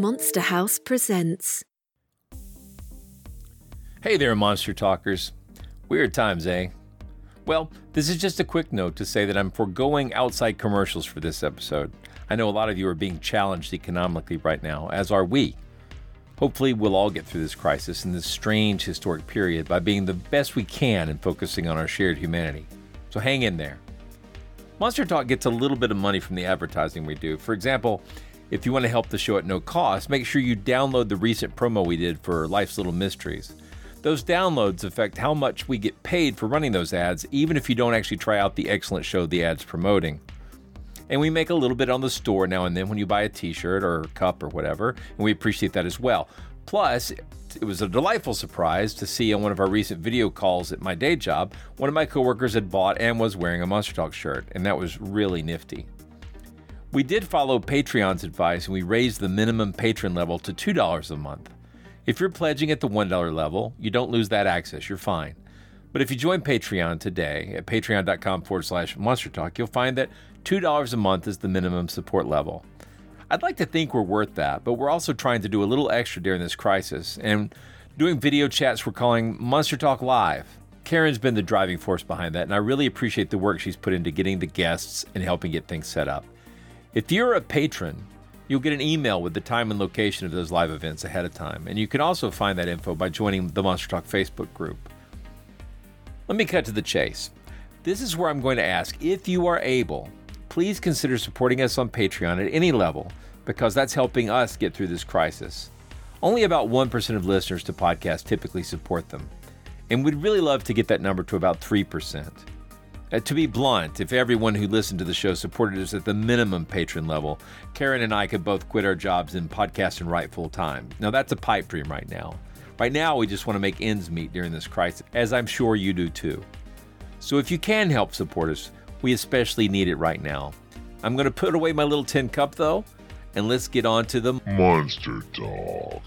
Monster House presents. Hey there, Monster Talkers. Weird times, eh? Well, this is just a quick note to say that I'm foregoing outside commercials for this episode. I know a lot of you are being challenged economically right now, as are we. Hopefully, we'll all get through this crisis and this strange historic period by being the best we can and focusing on our shared humanity. So hang in there. Monster Talk gets a little bit of money from the advertising we do. For example, if you want to help the show at no cost, make sure you download the recent promo we did for Life's Little Mysteries. Those downloads affect how much we get paid for running those ads, even if you don't actually try out the excellent show the ad's promoting. And we make a little bit on the store now and then when you buy a t-shirt or a cup or whatever, and we appreciate that as well. Plus, it was a delightful surprise to see on one of our recent video calls at my day job, one of my coworkers had bought and was wearing a Monster Talk shirt, and that was really nifty. We did follow Patreon's advice and we raised the minimum patron level to $2 a month. If you're pledging at the $1 level, you don't lose that access, you're fine. But if you join Patreon today at patreon.com/monstertalk, you'll find that $2 a month is the minimum support level. I'd like to think we're worth that, but we're also trying to do a little extra during this crisis and doing video chats we're calling Monster Talk Live. Karen's been the driving force behind that, and I really appreciate the work she's put into getting the guests and helping get things set up. If you're a patron, you'll get an email with the time and location of those live events ahead of time, and you can also find that info by joining the Monster Talk Facebook group. Let me cut to the chase. This is where I'm going to ask, if you are able, please consider supporting us on Patreon at any level, because that's helping us get through this crisis. Only about 1% of listeners to podcasts typically support them, and we'd really love to get that number to about 3%. To be blunt, if everyone who listened to the show supported us at the minimum patron level, Karen and I could both quit our jobs and podcast and write full time. Now that's a pipe dream right now. Right now, we just want to make ends meet during this crisis, as I'm sure you do too. So if you can help support us, we especially need it right now. I'm going to put away my little tin cup though, and let's get on to the Monster Talk.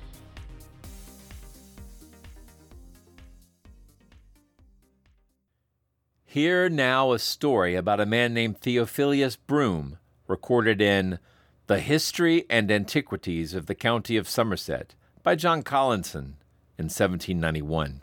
Here now a story about a man named Theophilus Broome, recorded in The History and Antiquities of the County of Somerset by John Collinson in 1791.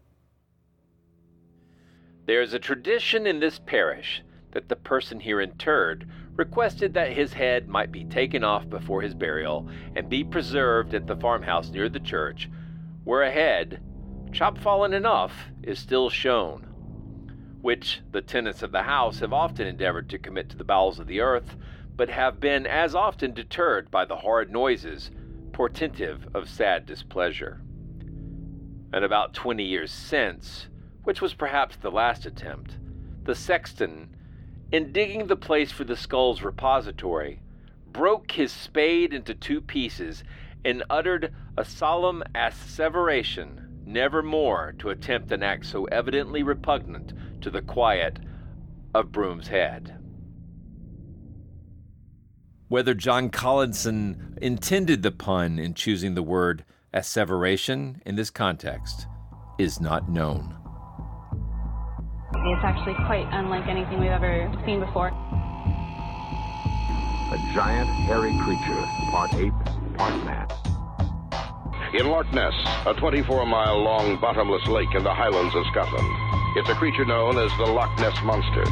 There is a tradition in this parish that the person here interred requested that his head might be taken off before his burial and be preserved at the farmhouse near the church, where a head, chop-fallen enough, is still shown, which the tenants of the house have often endeavored to commit to the bowels of the earth, but have been as often deterred by the horrid noises, portentive of sad displeasure. And about 20 years since, which was perhaps the last attempt, the sexton, in digging the place for the skull's repository, broke his spade into 2 pieces and uttered a solemn asseveration never more to attempt an act so evidently repugnant to the quiet of Broome's head. Whether John Collinson intended the pun in choosing the word asseveration in this context is not known. It's actually quite unlike anything we've ever seen before. A giant, hairy creature, part ape, part man. In Loch Ness, a 24-mile-long bottomless lake in the Highlands of Scotland. It's a creature known as the Loch Ness Monster.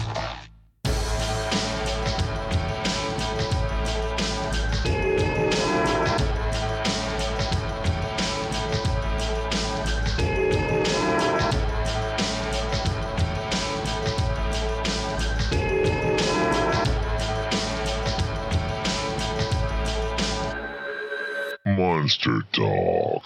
Monster Talk.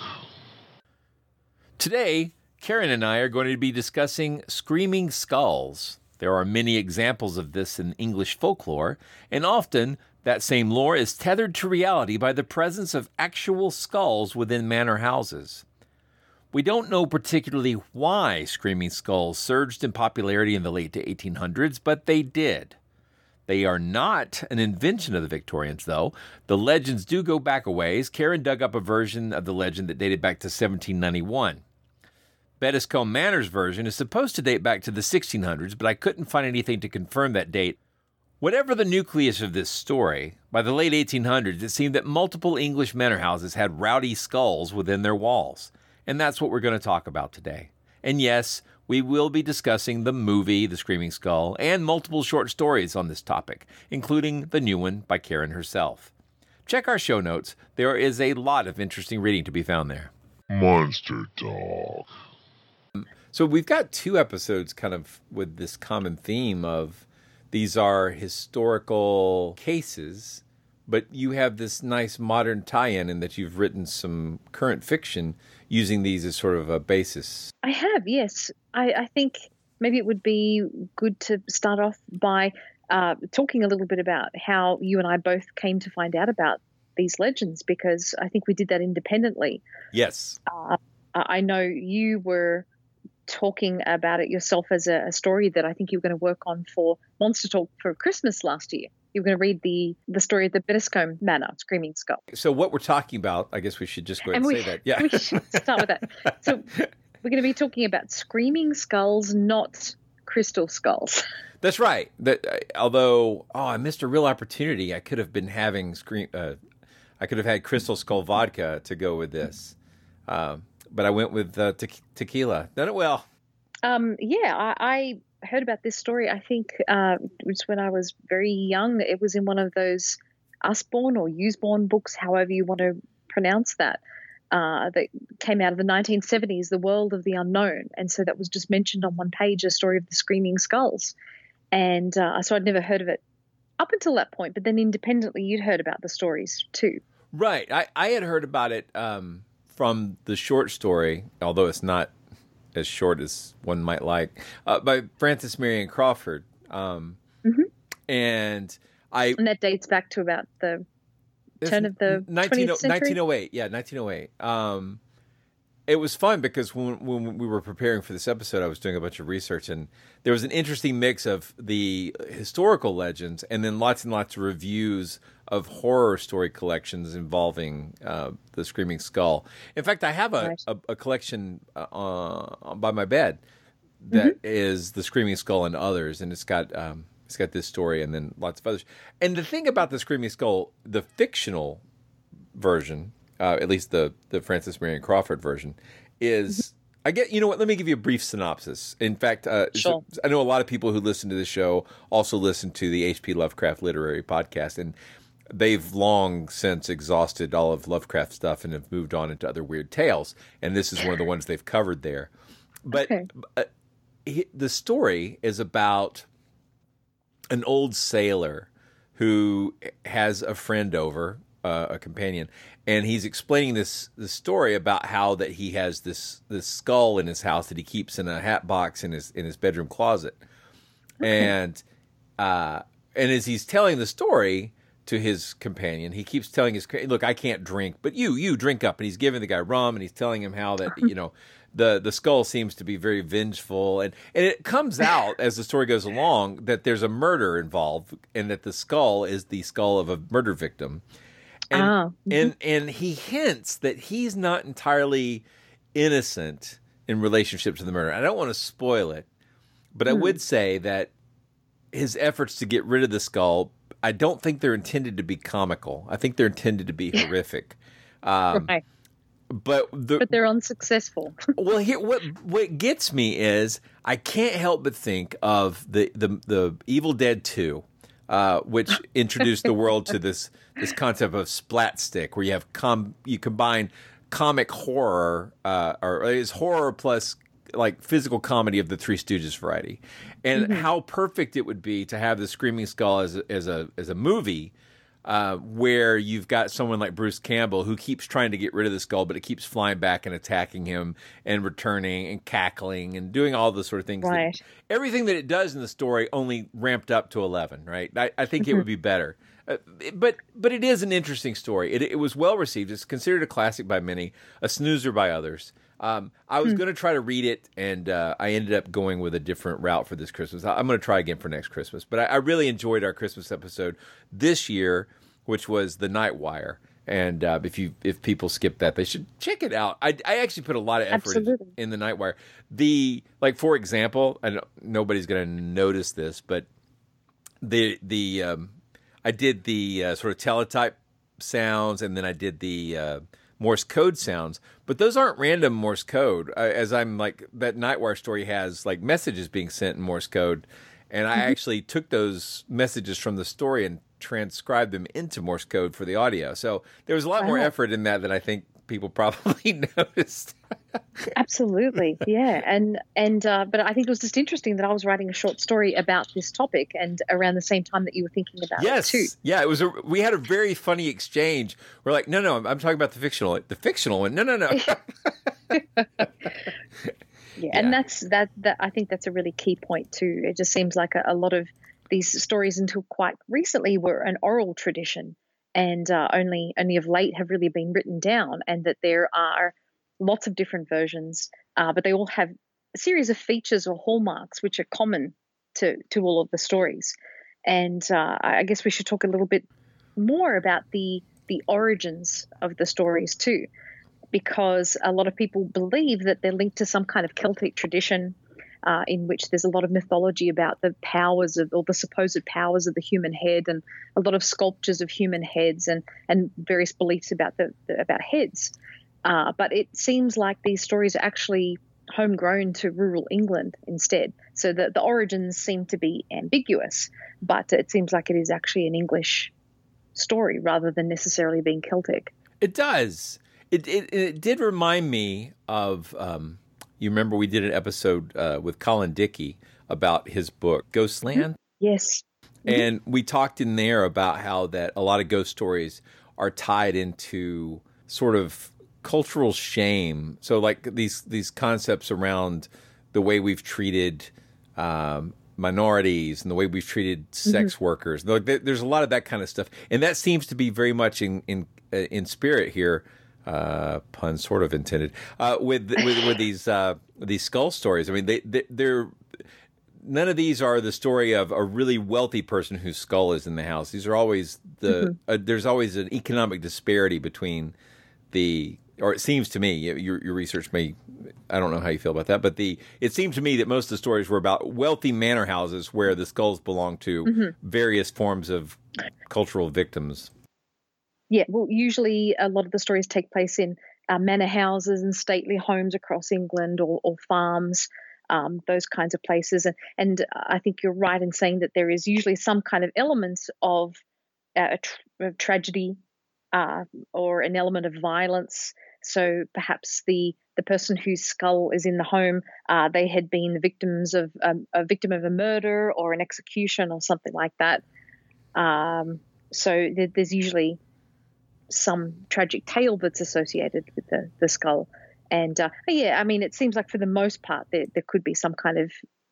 Today, Karen and I are going to be discussing screaming skulls. There are many examples of this in English folklore, and often that same lore is tethered to reality by the presence of actual skulls within manor houses. We don't know particularly why screaming skulls surged in popularity in the late 1800s, but they did. They are not an invention of the Victorians, though. The legends do go back a ways. Karen dug up a version of the legend that dated back to 1791. Bettiscombe Manor's version is supposed to date back to the 1600s, but I couldn't find anything to confirm that date. Whatever the nucleus of this story, by the late 1800s, it seemed that multiple English manor houses had rowdy skulls within their walls. And that's what we're going to talk about today. And yes, we will be discussing the movie, The Screaming Skull, and multiple short stories on this topic, including the new one by Karen herself. Check our show notes. There is a lot of interesting reading to be found there. Monster Dog. So we've got 2 episodes kind of with this common theme of these are historical cases, but you have this nice modern tie-in in that you've written some current fiction using these as sort of a basis. I have, yes. I think maybe it would be good to start off by talking a little bit about how you and I both came to find out about these legends, because I think we did that independently. Yes. I know you were talking about it yourself as a story that I think you were going to work on for Monster Talk for Christmas last year. You were going to read the story of the Bettiscombe Manor, Screaming Skull. So what we're talking about, I guess we should just go ahead and say that. Yeah. We should start with that. So we're going to be talking about screaming skulls, not crystal skulls. That's right. Although I missed a real opportunity. I could have been having I could have had Crystal Skull vodka to go with this. But I went with tequila. Done it well. I heard about this story. I think it was when I was very young. It was in one of those Usborne or Usborne books, however you want to pronounce that, that came out of the 1970s, The World of the Unknown. And so that was just mentioned on one page, a story of the Screaming Skulls. And so I'd never heard of it up until that point. But then independently, you'd heard about the stories too. Right. I had heard about it from the short story, although it's not as short as one might like, by Frances Marion Crawford. And that dates back to about the turn of the 20th century? 1908. Yeah, 1908. It was fun because when we were preparing for this episode, I was doing a bunch of research, and there was an interesting mix of the historical legends and then lots and lots of reviews of horror story collections involving the Screaming Skull. In fact, I have a collection by my bed that is the Screaming Skull and others, and it's got this story and then lots of others. And the thing about the Screaming Skull, the fictional version, at least the Frances Marion Crawford version, is you know what? Let me give you a brief synopsis. In fact, sure. I know a lot of people who listen to the show also listen to the H.P. Lovecraft Literary Podcast, and they've long since exhausted all of Lovecraft stuff and have moved on into other weird tales. And this is one of the ones they've covered there. But the story is about an old sailor who has a friend over, a companion, and he's explaining this story about how that he has this skull in his house that he keeps in a hat box in his bedroom closet. And as he's telling the story to his companion, he keeps telling look, I can't drink, but you drink up. And he's giving the guy rum, and he's telling him how that, the skull seems to be very vengeful. And it comes out as the story goes along that there's a murder involved and that the skull is the skull of a murder victim. And he hints that he's not entirely innocent in relationship to the murder. I don't want to spoil it, but I would say that his efforts to get rid of the skull, I don't think they're intended to be comical. I think they're intended to be horrific. Right. But they're unsuccessful. Well, here what gets me is I can't help but think of the Evil Dead 2, which introduced the world to this concept of splat stick, where you have you combine comic horror, or is horror plus like physical comedy of the Three Stooges variety, and how perfect it would be to have the Screaming Skull as a movie, where you've got someone like Bruce Campbell who keeps trying to get rid of the skull, but it keeps flying back and attacking him and returning and cackling and doing all the sort of things. Right. Everything that it does in the story only ramped up to 11, right? I think it would be better. But it is an interesting story. It was well received. It's considered a classic by many, a snoozer by others. I was going to try to read it, and I ended up going with a different route for this Christmas. I'm going to try again for next Christmas. But I really enjoyed our Christmas episode this year, which was The Night Wire. And if people skip that, they should check it out. I actually put a lot of effort in The Night Wire. For example, I know nobody's going to notice this, but I did the sort of teletype sounds, and then I did the Morse code sounds, but those aren't random Morse code. As I'm like, that Nightwire story has like messages being sent in Morse code, and I actually took those messages from the story and transcribed them into Morse code for the audio. So there was a lot more effort in that than I think people probably noticed. Absolutely, yeah, but I think it was just interesting that I was writing a short story about this topic, and around the same time that you were thinking about it too. Yeah, it was. We had a very funny exchange. We're like, no, I'm talking about the fictional one. No. Yeah, and that's I think that's a really key point too. It just seems like a lot of these stories until quite recently were an oral tradition, and only of late have really been written down, and that there are lots of different versions, but they all have a series of features or hallmarks which are common to all of the stories. And I guess we should talk a little bit more about the origins of the stories too, because a lot of people believe that they're linked to some kind of Celtic tradition in which there's a lot of mythology about the powers of, or the supposed powers of the human head, and a lot of sculptures of human heads and various beliefs about about heads. But it seems like these stories are actually homegrown to rural England instead. So the origins seem to be ambiguous, but it seems like it is actually an English story rather than necessarily being Celtic. It does. It did remind me of, you remember we did an episode with Colin Dickey about his book, Ghostland? Yes. And we talked in there about how that a lot of ghost stories are tied into sort of cultural shame. So like these concepts around the way we've treated minorities and the way we've treated sex workers. There's a lot of that kind of stuff, and that seems to be very much in spirit here. Pun sort of intended with these skull stories. I mean, they're none of these are the story of a really wealthy person whose skull is in the house. These are always there's always an economic disparity between or it seems to me, your research may, I don't know how you feel about that, but it seemed to me that most of the stories were about wealthy manor houses where the skulls belong to various forms of cultural victims. Yeah, well, usually a lot of the stories take place in manor houses and stately homes across England, or farms, those kinds of places. And I think you're right in saying that there is usually some kind of element of tragedy or an element of violence. So perhaps the person whose skull is in the home, they had been victims of a victim of a murder or an execution or something like that. So there's usually some tragic tale that's associated with the skull. And yeah, I mean, it seems like for the most part there could be some kind of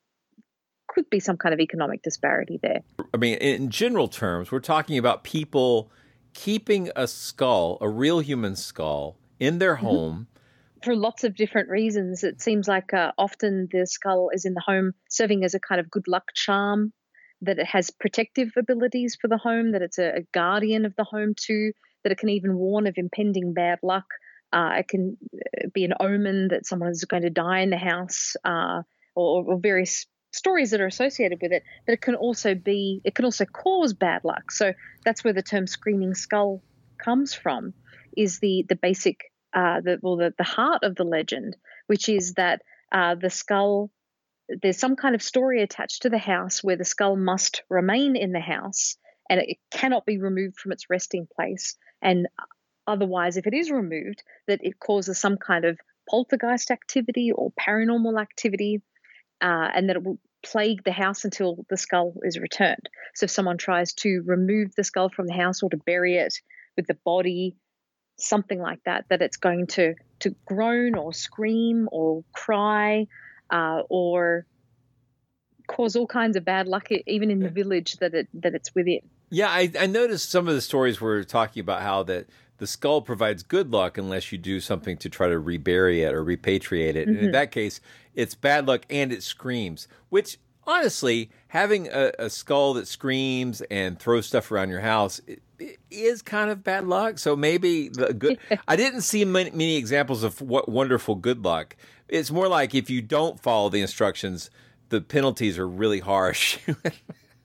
economic disparity there. I mean, in general terms, we're talking about people keeping a skull, a real human skull, in their home. For lots of different reasons. It seems like often the skull is in the home serving as a kind of good luck charm, that it has protective abilities for the home, that it's a guardian of the home too, that it can even warn of impending bad luck. It can be an omen that someone is going to die in the house, or various stories that are associated with it. But it can also cause bad luck. So that's where the term screaming skull comes from, is the basic the heart of the legend, which is that the skull, there's some kind of story attached to the house where the skull must remain in the house and it cannot be removed from its resting place. And otherwise, if it is removed, that it causes some kind of poltergeist activity or paranormal activity, and that it will plague the house until the skull is returned. So if someone tries to remove the skull from the house or to bury it with the body, something like that, that it's going to groan or scream or cry, or cause all kinds of bad luck, even in the village that it's within. Yeah, I noticed some of the stories were talking about how that the skull provides good luck unless you do something to try to rebury it or repatriate it. And in that case, it's bad luck and it screams, which honestly, having a skull that screams and throws stuff around your house it is kind of bad luck. So maybe the good. I didn't see many examples of what wonderful good luck. It's more like if you don't follow the instructions, the penalties are really harsh.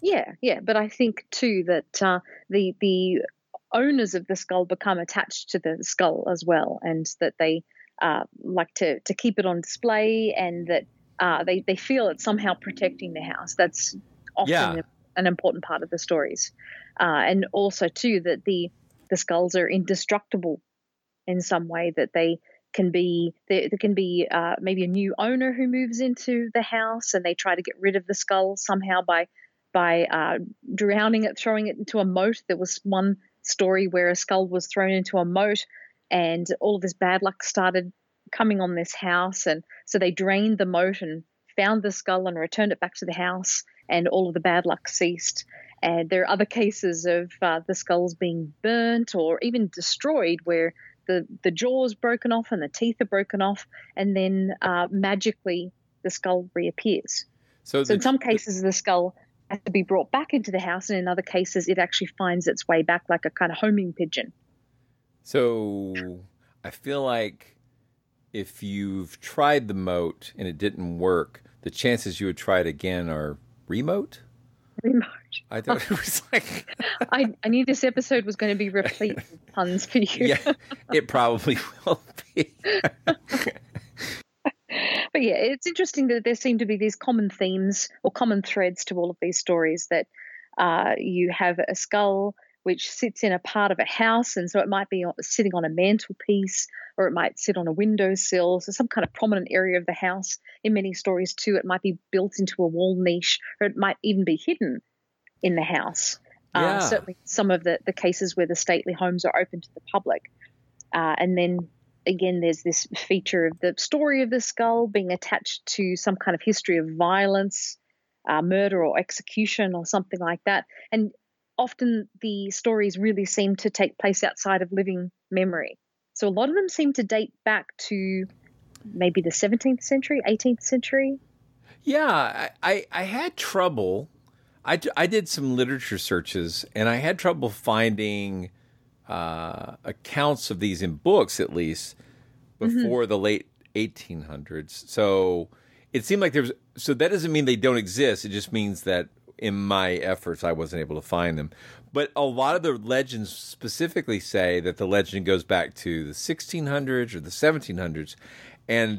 Yeah. But I think too that the owners of the skull become attached to the skull as well, and that they like to keep it on display, and that they feel it's somehow protecting the house. That's often an important part of the stories, and also too that the skulls are indestructible in some way, that they can be there can be maybe a new owner who moves into the house and they try to get rid of the skull somehow by drowning it, throwing it into a moat. There was one story where a skull was thrown into a moat and all of this bad luck started coming on this house, and so they drained the moat and found the skull and returned it back to the house, and all of the bad luck ceased. And there are other cases of the skulls being burnt or even destroyed where the jaw is broken off and the teeth are broken off, and then magically the skull reappears. So in some cases the skull has to be brought back into the house, and in other cases it actually finds its way back like a kind of homing pigeon. So I feel like if you've tried the moat and it didn't work, the chances you would try it again are remote? Remote. I thought it was like... I knew this episode was going to be replete with puns for you. Yeah, it probably will be. But yeah, it's interesting that there seem to be these common themes or common threads to all of these stories, that you have a skull which sits in a part of a house, and so it might be sitting on a mantelpiece, or it might sit on a windowsill, so some kind of prominent area of the house. In many stories too, it might be built into a wall niche, or it might even be hidden in the house. Certainly some of the cases where the stately homes are open to the public. And then again, there's this feature of the story of the skull being attached to some kind of history of violence, murder or execution or something like that. And often the stories really seem to take place outside of living memory. So a lot of them seem to date back to maybe the 17th century, 18th century. Yeah, I had trouble. I did some literature searches, and I had trouble finding accounts of these in books, at least, before the late 1800s. So it seemed like there's... So that doesn't mean they don't exist. It just means that in my efforts, I wasn't able to find them. But a lot of the legends specifically say that the legend goes back to the 1600s or the 1700s. And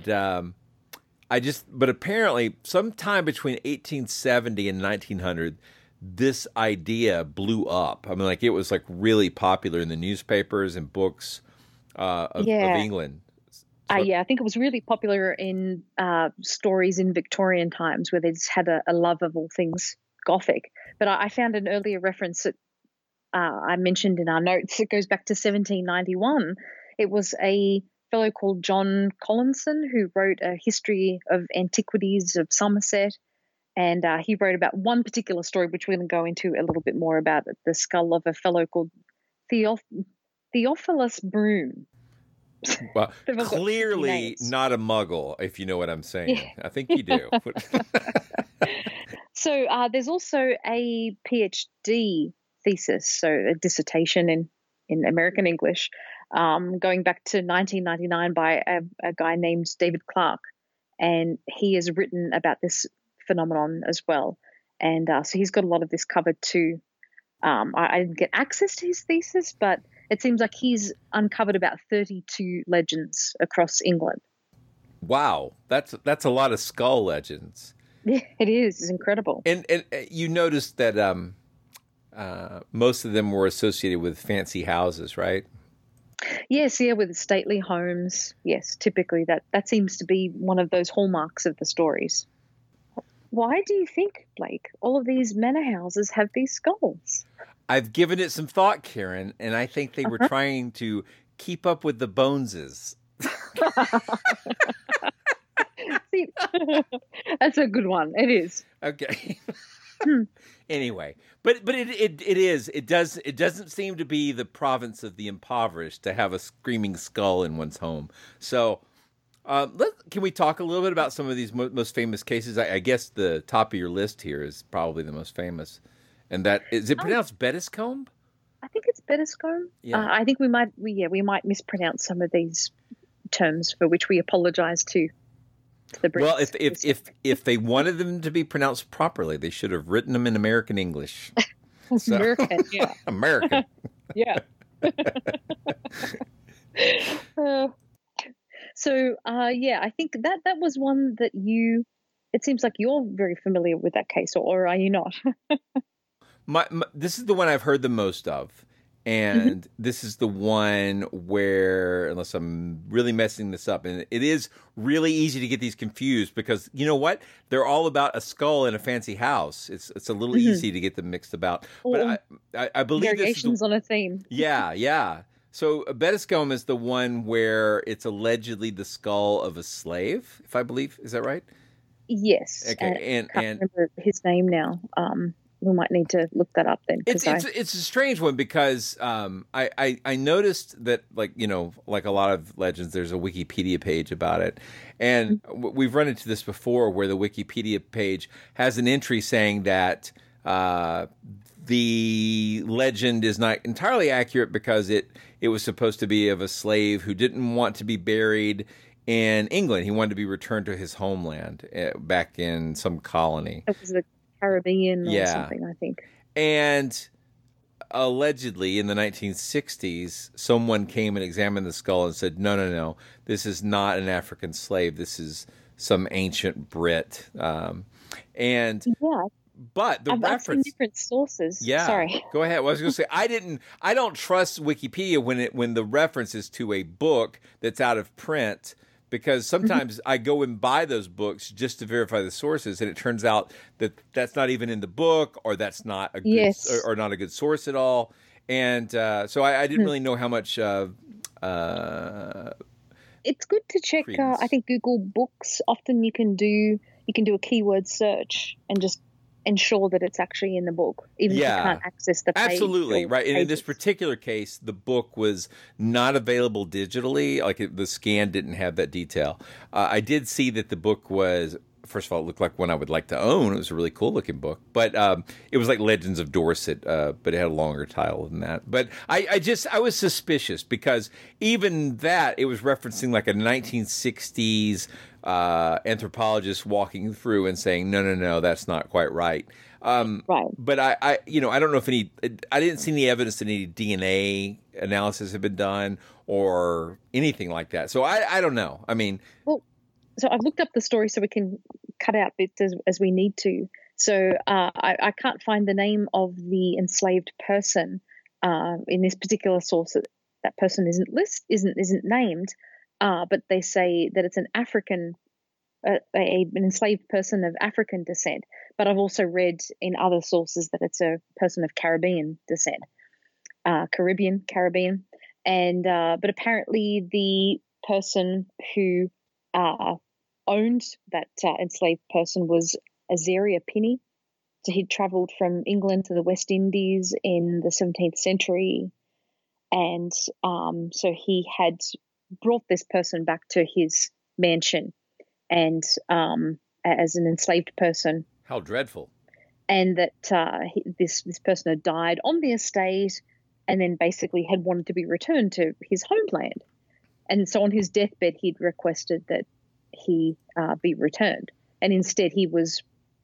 but apparently sometime between 1870 and 1900, this idea blew up. I mean, like, it was like really popular in the newspapers and books of England. I think it was really popular in stories in Victorian times, where they just had a love of all things Gothic. But I found an earlier reference that I mentioned in our notes. It goes back to 1791. It was a fellow called John Collinson who wrote a history of antiquities of Somerset, and he wrote about one particular story, which we're going to go into a little bit more about, the skull of a fellow called Theophilus Broome. Well, clearly not a muggle, if you know what I'm saying. Yeah. I think you do. So there's also a PhD thesis, so a dissertation in American English, going back to 1999 by a guy named David Clark, and he has written about this phenomenon as well. And so he's got a lot of this covered too. I didn't get access to his thesis, but it seems like he's uncovered about 32 legends across England. Wow, that's a lot of skull legends. Yeah, it is. It's incredible. And you noticed that most of them were associated with fancy houses, right? Yes, with stately homes. Yes, typically that seems to be one of those hallmarks of the stories. Why do you think, Blake, all of these manor houses have these skulls? I've given it some thought, Karen, and I think they were trying to keep up with the Boneses. See, that's a good one. It is. Okay. Anyway, but it doesn't seem to be the province of the impoverished to have a screaming skull in one's home. So, can we talk a little bit about some of these most famous cases? I guess the top of your list here is probably the most famous, and that is it pronounced Bettiscombe? I think it's Bettiscombe. Yeah. I think we might mispronounce some of these terms, for which we apologise to to the Brits. Well, if they wanted them to be pronounced properly, they should have written them in American English. So, American, yeah. American. Yeah. I think that was one that it seems like you're very familiar with that case, or are you not? This is the one I've heard the most of. And this is the one where, unless I'm really messing this up, and it is really easy to get these confused because you know what? They're all about a skull in a fancy house. It's a little easy to get them mixed about. But I believe variations on a theme. Yeah. So Bettiscombe is the one where it's allegedly the skull of a slave, if I believe. Is that right? Yes. Okay. I can't remember his name now. We might need to look that up then. It's a strange one because I noticed that, like a lot of legends, there's a Wikipedia page about it, and we've run into this before where the Wikipedia page has an entry saying that the legend is not entirely accurate because it was supposed to be of a slave who didn't want to be buried in England. He wanted to be returned to his homeland back in some colony. It was the Caribbean or something, I think. And allegedly in the 1960s, someone came and examined the skull and said, no, this is not an African slave. This is some ancient Brit. But the reference... I've seen different sources. Yeah. Sorry. Go ahead. Well, I was going to say, I don't trust Wikipedia when the reference is to a book that's out of print, because sometimes I go and buy those books just to verify the sources, and it turns out that that's not even in the book, or that's not a good, or not a good source at all. And so I didn't really know how much. It's good to check. I think Google Books. Often you can do a keyword search and just ensure that it's actually in the book, even if you can't access the page. Absolutely, right. And in this particular case, the book was not available digitally. The scan didn't have that detail. I did see that the book was, first of all, it looked like one I would like to own. It was a really cool looking book, but it was like Legends of Dorset, but it had a longer title than that. But I was suspicious because even that, it was referencing like a 1960s anthropologist walking through and saying, no, that's not quite right. Right. But I don't know if I didn't see any evidence that any DNA analysis had been done or anything like that. So I don't know. I mean, so I've looked up the story so we can cut out bits as we need to. So I can't find the name of the enslaved person in this particular source. That person isn't named, but they say that it's an African, an enslaved person of African descent. But I've also read in other sources that it's a person of Caribbean descent, Caribbean, and but apparently the person who owned that enslaved person was Azaria Pinney. So he'd travelled from England to the West Indies in the 17th century, and so he had brought this person back to his mansion, and as an enslaved person. How dreadful! And that this person had died on the estate, and then basically had wanted to be returned to his homeland, and so on his deathbed he'd requested that he be returned, and instead he was,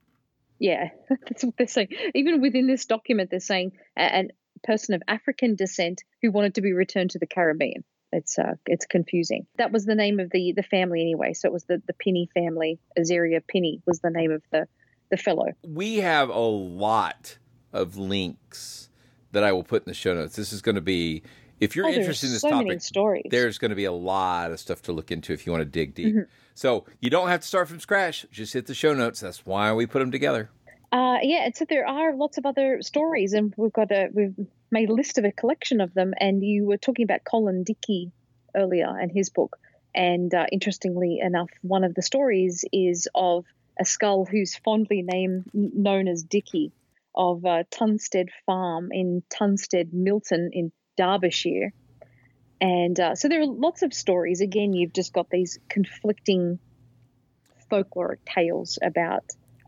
that's what they're saying. Even within this document, they're saying a person of African descent who wanted to be returned to the Caribbean. It's confusing. That was the name of the family anyway. So it was the Pinney family. Azaria Pinney was the name of the fellow. We have a lot of links that I will put in the show notes. This is going to be, if you're interested in this topic, there's going to be a lot of stuff to look into if you want to dig deep. Mm-hmm. So you don't have to start from scratch. Just hit the show notes. That's why we put them together. And so there are lots of other stories, and we've made a list of a collection of them. And you were talking about Colin Dickey earlier and his book. And interestingly enough, one of the stories is of a skull who's fondly known as Dickey of Tunstead Farm in Tunstead Milton in Derbyshire. And so there are lots of stories. Again, you've just got these conflicting folkloric tales about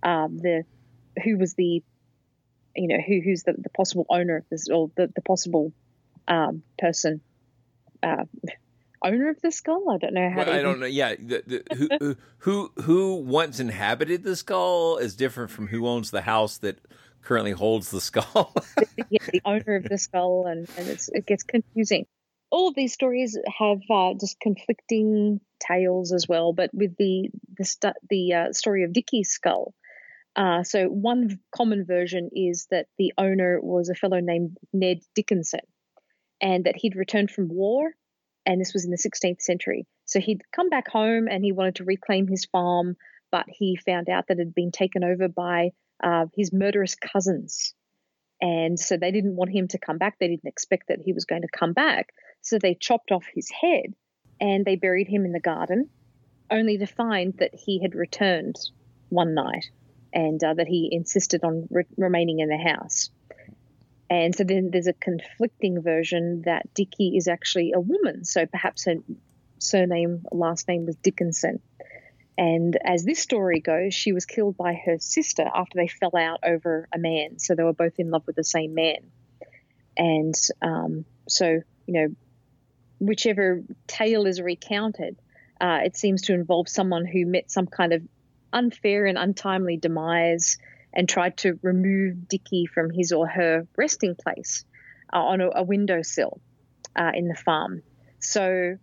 who's the possible owner of this, or the possible person owner of the skull. I don't know how. Well, I don't know. Yeah, who once inhabited the skull is different from who owns the house that currently holds the skull. Yeah, the owner of the skull, and it gets confusing. All of these stories have just conflicting tales as well, but with the story of Dickie's skull. So one common version is that the owner was a fellow named Ned Dickinson, and that he'd returned from war, and this was in the 16th century. So he'd come back home and he wanted to reclaim his farm, but he found out that it had been taken over by his murderous cousins. And so they didn't want him to come back. They didn't expect that he was going to come back. So they chopped off his head and they buried him in the garden, only to find that he had returned one night and that he insisted on remaining in the house. And so then there's a conflicting version that Dickie is actually a woman. So perhaps her last name was Dickinson. And as this story goes, she was killed by her sister after they fell out over a man. So they were both in love with the same man. And so, whichever tale is recounted, it seems to involve someone who met some kind of unfair and untimely demise and tried to remove Dickie from his or her resting place on a windowsill in the farm. So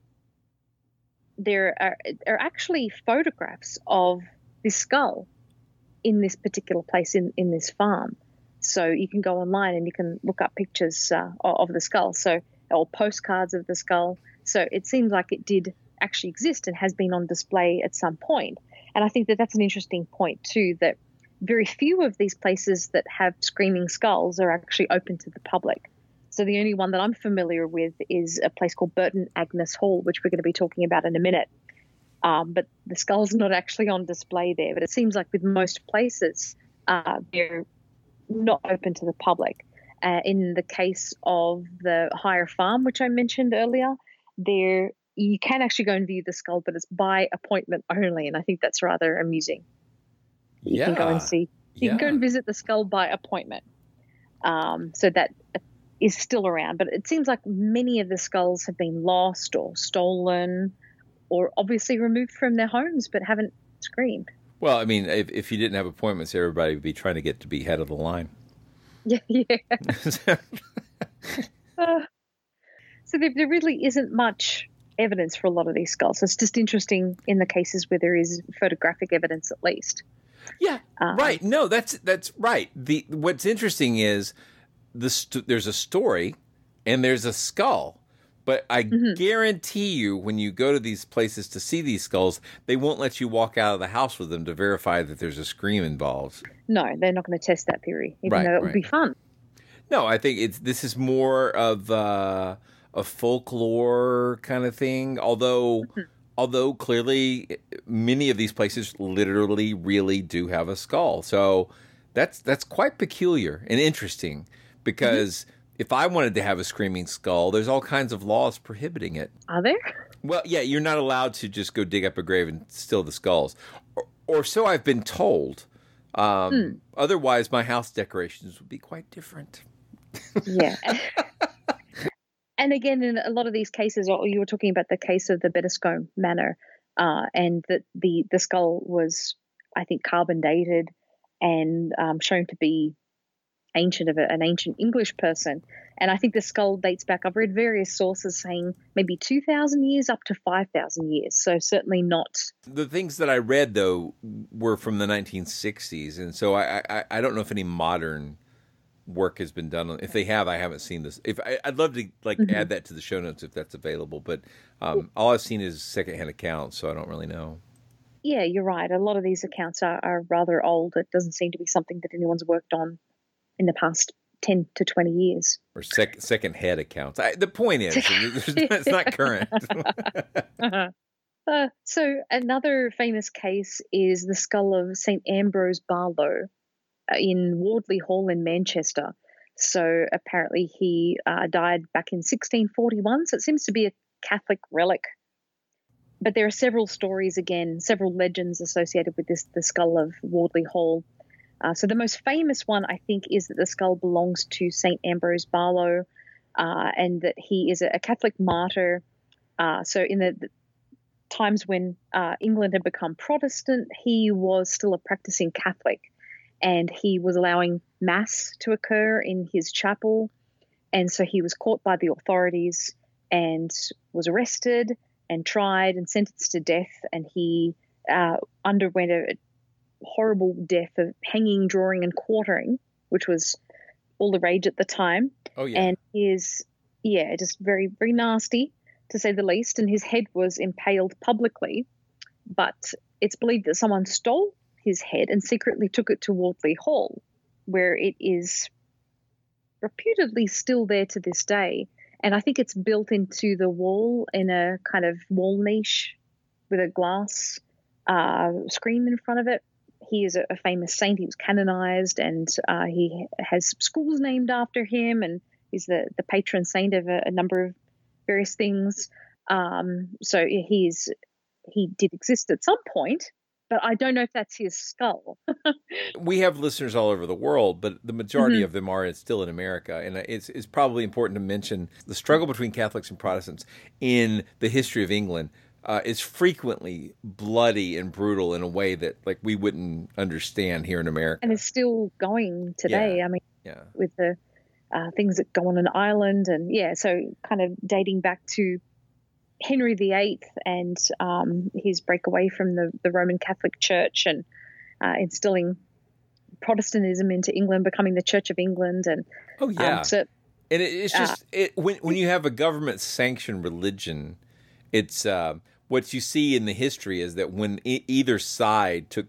there are actually photographs of this skull in this particular place in this farm. So you can go online and you can look up pictures of the skull, or postcards of the skull. So it seems like it did actually exist and has been on display at some point. And I think that that's an interesting point too, that very few of these places that have screaming skulls are actually open to the public. So the only one that I'm familiar with is a place called Burton Agnes Hall, which we're going to be talking about in a minute. But the skull's not actually on display there. But it seems like with most places, they're not open to the public. In the case of the Higher Farm, which I mentioned earlier, you can actually go and view the skull, but it's by appointment only. And I think that's rather amusing. You can go and see. You can go and visit the skull by appointment. So that is still around. But it seems like many of the skulls have been lost or stolen or obviously removed from their homes but haven't screamed. Well, I mean, if you didn't have appointments, everybody would be trying to get to be head of the line. Yeah. So there really isn't much evidence for a lot of these skulls. So it's just interesting in the cases where there is photographic evidence at least. Yeah, right. No, that's right. What's interesting is there's a story and there's a skull. But I guarantee you, when you go to these places to see these skulls, they won't let you walk out of the house with them to verify that there's a scream involved. No, they're not going to test that theory, even though it would be fun. No, I think this is more of a folklore kind of thing. Although clearly many of these places literally really do have a skull, so that's quite peculiar and interesting because. If I wanted to have a screaming skull, there's all kinds of laws prohibiting it. Are there? Well, yeah, you're not allowed to just go dig up a grave and steal the skulls. Or so I've been told. Otherwise, my house decorations would be quite different. Yeah. And again, in a lot of these cases, you were talking about the case of the Bettiscombe Manor, and that the skull was, I think, carbon dated and shown to be an ancient English person. And I think the skull dates back, I've read various sources saying maybe 2,000 years up to 5,000 years. So certainly not. The things that I read, though, were from the 1960s. And so I don't know if any modern work has been done. If they have, I haven't seen this. I'd love to add that to the show notes if that's available. But all I've seen is secondhand accounts, so I don't really know. Yeah, you're right. A lot of these accounts are rather old. It doesn't seem to be something that anyone's worked on in the past 10 to 20 years. Or second head accounts. The point is, it's not current. So another famous case is the skull of St. Ambrose Barlow in Wardley Hall in Manchester. So apparently he died back in 1641, so it seems to be a Catholic relic. But there are several stories, again, several legends associated with the skull of Wardley Hall. So the most famous one, I think, is that the skull belongs to St. Ambrose Barlow and that he is a Catholic martyr So in the times when England had become Protestant, he was still a practicing Catholic, and he was allowing mass to occur in his chapel. And so he was caught by the authorities and was arrested and tried and sentenced to death. And he underwent a horrible death of hanging, drawing, and quartering, which was all the rage at the time. Oh, yeah. And just very, very nasty, to say the least. And his head was impaled publicly. But it's believed that someone stole his head and secretly took it to Wardley Hall, where it is reputedly still there to this day. And I think it's built into the wall in a kind of wall niche with a glass screen in front of it. He is a famous saint. He was canonized, and he has schools named after him, and he's the patron saint of a number of various things. So he did exist at some point, but I don't know if that's his skull. We have listeners all over the world, but the majority of them are still in America. And it's probably important to mention the struggle between Catholics and Protestants in the history of England is frequently bloody and brutal in a way that we wouldn't understand here in America. And it's still going today. Yeah. I mean, yeah. With the things that go on in Ireland, and so kind of dating back to Henry VIII and his breakaway from the Roman Catholic Church and instilling Protestantism into England, becoming the Church of England. And and it's just when you have a government sanctioned religion, it's what you see in the history is that when either side took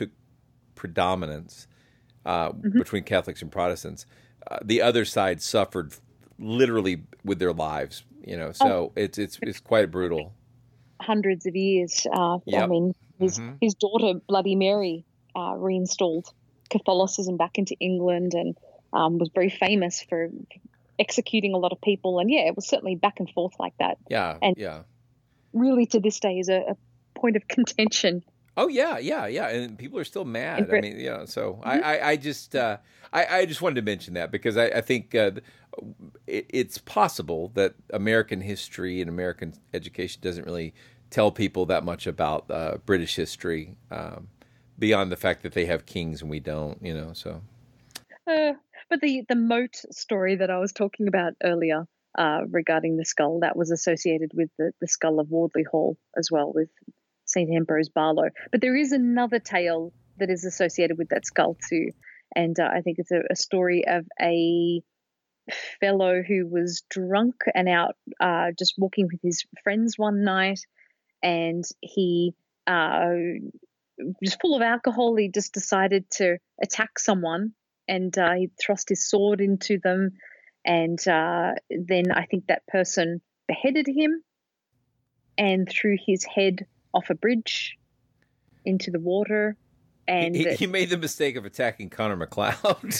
predominance between Catholics and Protestants, the other side suffered literally with their lives. So it's quite brutal. Hundreds of years. Yep. I mean, his daughter Bloody Mary reinstalled Catholicism back into England, and was very famous for executing a lot of people. And it was certainly back and forth like that. Yeah, and yeah. Really, to this day, is a point of contention. Oh yeah, and people are still mad. I mean, So I just wanted to mention that because I think it's possible that American history and American education doesn't really tell people that much about British history beyond the fact that they have kings and we don't. So. But the moat story that I was talking about earlier regarding the skull, that was associated with the skull of Wardley Hall as well, with St. Ambrose Barlow. But there is another tale that is associated with that skull too. And I think it's a story of a fellow who was drunk and out just walking with his friends one night. And he was full of alcohol. He just decided to attack someone, and he thrust his sword into them. And then I think that person beheaded him and threw his head off a bridge into the water. And he made the mistake of attacking Connor McLeod.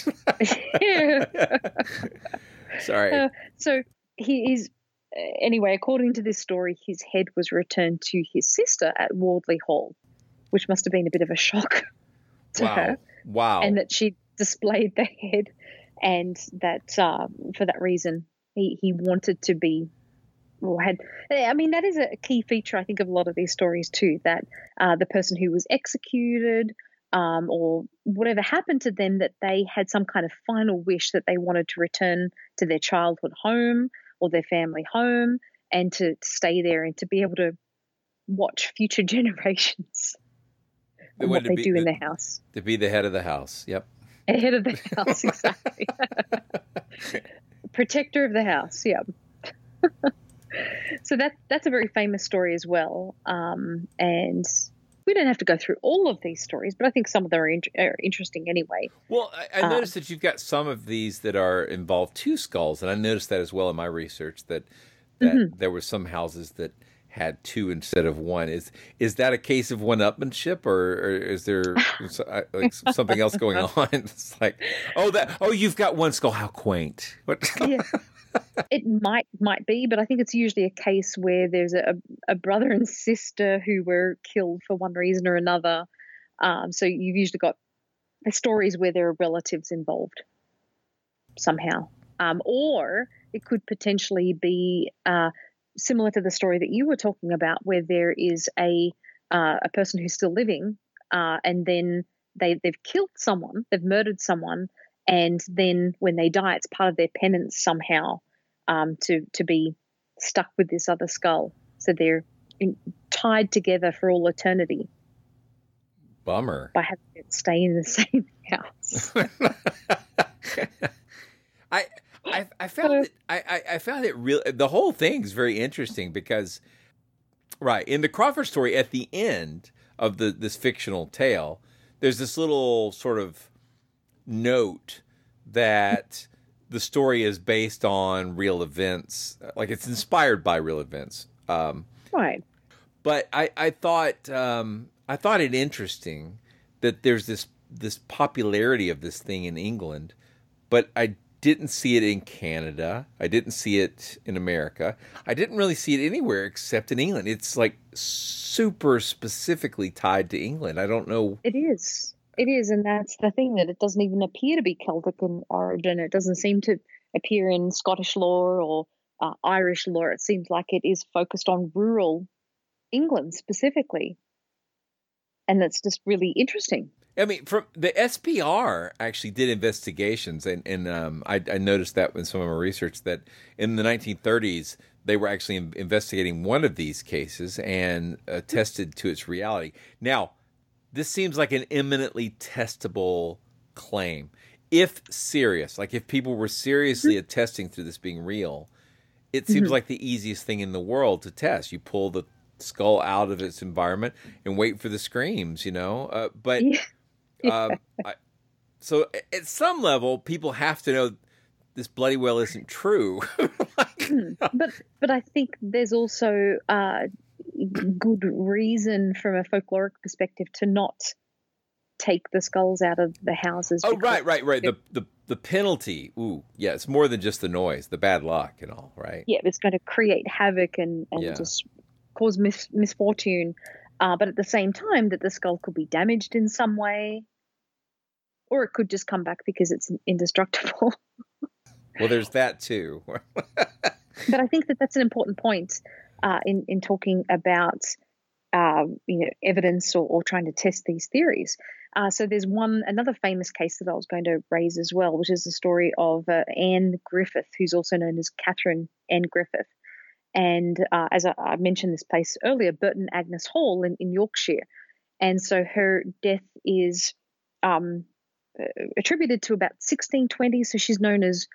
Sorry. So he is, anyway, according to this story, his head was returned to his sister at Wardley Hall, which must have been a bit of a shock to her. Wow. And that she displayed the head, and that for that reason he wanted to be, or had, I mean, that is a key feature, I think, of a lot of these stories too, that the person who was executed or whatever happened to them, that they had some kind of final wish that they wanted to return to their childhood home or their family home, and to stay there and to be able to watch future generations and what they do in the house. To be the head of the house, yep. Head of the house, exactly. Protector of the house, yeah. So that's a very famous story as well. And we don't have to go through all of these stories, but I think some of them are interesting anyway. Well, I noticed that you've got some of these that involve two skulls, and I noticed that as well in my research, that there were some houses that had two instead of one. Is that a case of one-upmanship, or is there something else going on? It's like, you've got one skull. How quaint! What? Yeah. It might be, but I think it's usually a case where there's a brother and sister who were killed for one reason or another. So you've usually got the stories where there are relatives involved somehow, or it could potentially be similar to the story that you were talking about, where there is a person who's still living, and then they've killed someone, they've murdered someone, and then when they die, it's part of their penance somehow to be stuck with this other skull. So they're tied together for all eternity. Bummer. By having it stay in the same house. I found it real. The whole thing's very interesting because, right, in the Crawford story, at the end of this fictional tale, there's this little sort of note that the story is based on real events, like it's inspired by real events. Right. But I thought it interesting that there's this popularity of this thing in England, but I didn't see it in Canada. I didn't see it in America. I didn't really see it anywhere except in England. It's like super specifically tied to England. I don't know. It is. It is, and that's the thing, that it doesn't even appear to be Celtic in origin. It doesn't seem to appear in Scottish lore or Irish lore. It seems like it is focused on rural England specifically, and that's just really interesting. I mean, from the SPR actually did investigations, and I noticed that in some of my research that in the 1930s they were actually investigating one of these cases and tested to its reality. Now, this seems like an eminently testable claim. If serious, like if people were seriously attesting to this being real, it seems like the easiest thing in the world to test. You pull the skull out of its environment and wait for the screams, so at some level, people have to know this bloody well isn't true. But I think there's also good reason from a folkloric perspective to not take the skulls out of the houses. Oh, right. The penalty. Ooh, yeah, it's more than just the noise, the bad luck and all, right? Yeah, it's going to create havoc and just cause misfortune. But at the same time, that the skull could be damaged in some way, or it could just come back because it's indestructible. Well, there's that too. But I think that that's an important point in talking about evidence or trying to test these theories. So there's another famous case that I was going to raise as well, which is the story of Anne Griffith, who's also known as Catherine Anne Griffith. And as I mentioned this place earlier, Burton Agnes Hall in Yorkshire. And so her death is attributed to about 1620. So she's known as